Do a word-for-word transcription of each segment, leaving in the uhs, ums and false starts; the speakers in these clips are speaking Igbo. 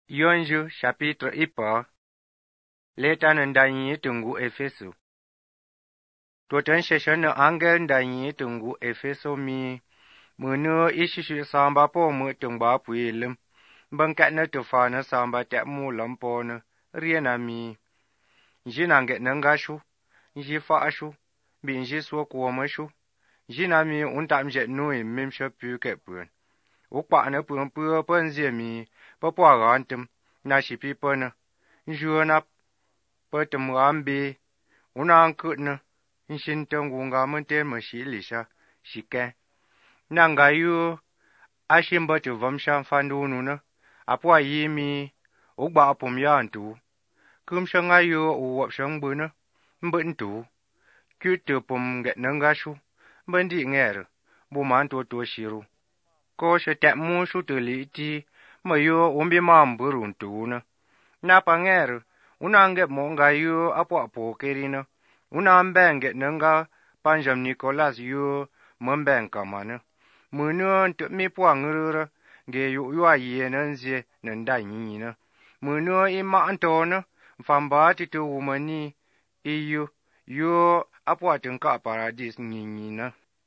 Ionju chapitre ipa Leta ndanyi tungu Efeso. Tuotan sheshan angel ndanyi tungu Efeso mi munu ishishu samba po mu tungba puilim bangkat na tufana samba tek mu lampona riena mi jinanget nangashu jifa ashu binji so kuomashu jinami untamjet nui mimsha pu kepun ukpa na pun pu panzie mi papwa gantum na shipi pana juana patum ambi una ankutna nshinta ngunga mente mashilisha shike nangayu ashimba tu vamsha fandunu na apwa yimi ugba apum yantu kumshanga yu uwapshang buna mbuntu kyutu pum get nangashu bandi nger bumanto to shiru ko shetek mu shutuli ti mayo umbi mamburuntu na napa nger unange monga yu apo apo kerina unambenge nanga panjam Nicholas yu mbeng kamana munu ntu mi pwangura ge yu yu aye nanzie nanda nyina munu ima antona famba titu umani iyu yu apo atunka paradis nyina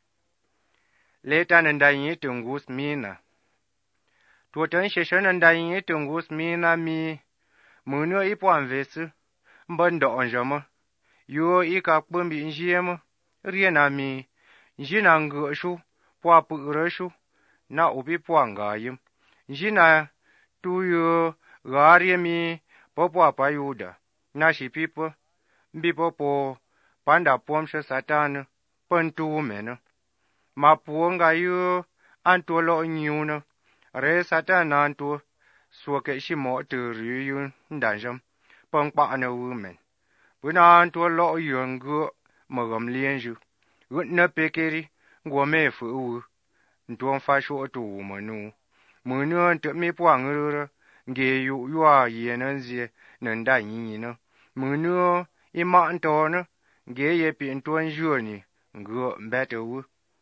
leta nanda nyi tungus mina tuotan sheshan nanda nyi tungus mina mi munu ipo anvesu mbando onjama yu ika kpumbi njiyema riena mi njina ngashu pwa purashu na upi pwa ngayim njina tuyo gari mi popo pa yuda na shipipo mbipo po panda pomsha satana pantu mena mapu ngayu antolo nyuna re satana antu suake shimo turiyu ndanjam pangpa na women buna antu lo yungu magam lienju gutna pekeri ngome fu ntuon fasho to manu munu ntu mi pwangura nge yu yua yenanzie nanda nyina munu ima antona nge ye pi ntuon joni ngo mbetewu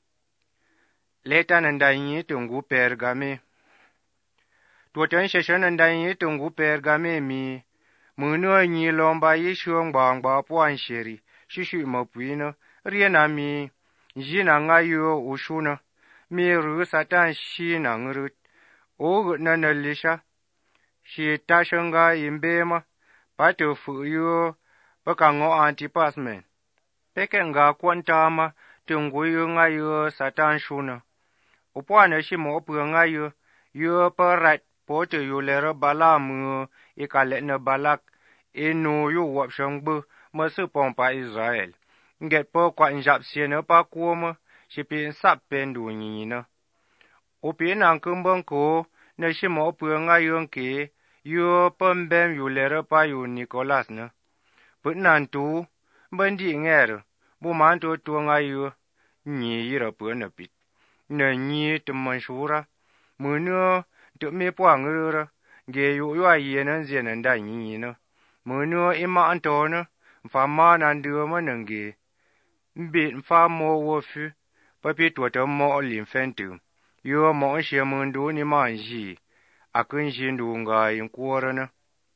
leta nanda nyi tungu pergame tuotan sheshan nanda nyi tungu pergame mi munu nyi lomba yishu ngbangba pwan sheri shishu mapuina riena mi jina ngayo ushuna mi ru satan shi na ngru o na na lisha shi tashanga imbema patu fu yo pakango antipasmen peke nga kwantama tungu yo ngayo satan shuna upwana shi mo pu ngayo yo parat pote yo lera balamu ikale na balak inu yu wapshangbu masu pompa Israel nget po kwa njap siena pa kuoma shipi sap pendu nyina upi nang kumbang ko na shimo pu ngayon ke yo pembem yu lera pa yu Nicholas na punantu bandi nger bu manto to ngayo nyi yira pu na pit na nyi tumanshura munu tu me pwangura ge yu yu aye nan zena nda nyina munu ima antona fama nan duoma nange mbi fa mo wofu papi tuota mo limfentu yo mo she mundu ni manji akun jindu nga yinkorana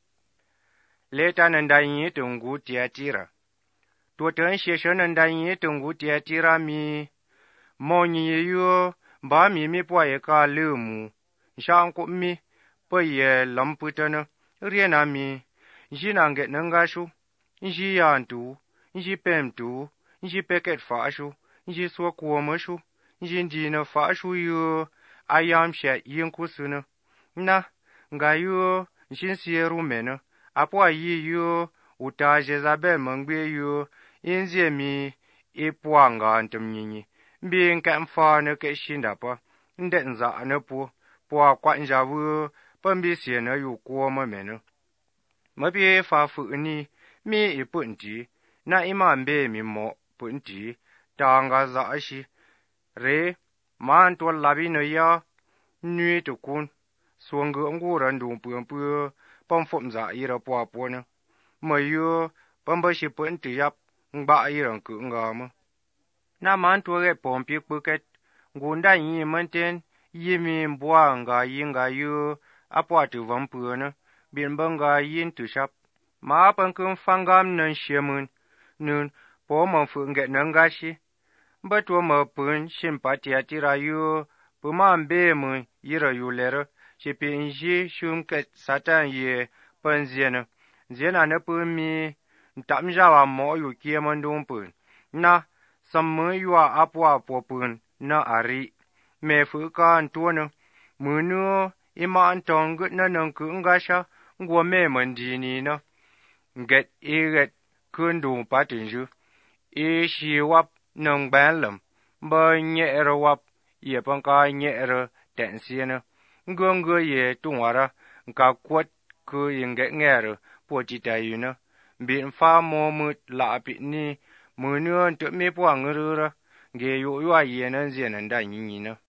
leta nan da yin tungu tiatira tuota shesha nan da yin tungu tiatira mi mo nyi yo ba mi mi pwa ye ka lumu shanku mi pa ye lamputana riena mi jinange nangashu nji yantu nji pemtu nji peket fashu nji so kuomashu nji ndina fashu yo ayam sha yinkusuna na ngayo njin sieru mena apwa yi yo uta Jezabel mangbe yo inzie mi ipwa nga antum nyinyi mbi nka mfa na ke shindapa ndet nza na po po kwa njawu pambi siena yu kuoma mena mabi fa fu ni mi ipunti na imambe mi mo punti tanga za ashi re man to labi no ya nui to kun swanga ngura ndu pu pu pam fom za ira po po na mayo pamba shi punti yap ngba ira ku ngama na man to re pompi puket ngunda yi manten yimi mbwa nga yinga yu apwa tu vampuna biển băng ga yin tu shap. Ma băng cưng phang gam nâng xie mưn, nương bố mong phượng ghẹ nâng ga xí. Bất vô mờ bướn xin bà tìa tì ra yu, bố mà bê mưn yì ra yu lê rơ, xì bì in xí xùm kẹt sát tàn yê bần dìa nơ. Dìa nà nơ bướn mi, tạm ra wa mọ yu kia mân đông bướn. Na, sầm mơ yu à áp wa bố bướn, na à ri. Mẹ phứ ca anh tua nơ, mơ nơ, ima anh tông gất nơ nâng cưỡng ga xa, ngua mẹ mân dì nì nơ. Ghét y ghét, khuyên đủ bá tình dư. Y xì wap nâng bán lầm, bơ nhẹ rơ wap, yê băng ca nhẹ rơ tẹn xìa nơ. Ngương ngơ yê tung hòa ra, ca quất cứ yên ghét nghe rơ, bố chì tài yu nơ. Biển pha mô mượt lạ bị ni, mơ nương tự mê bó ngơ rơ rơ, ghê yu yu à yê nâng dìa nâng đà nhì nhì nơ.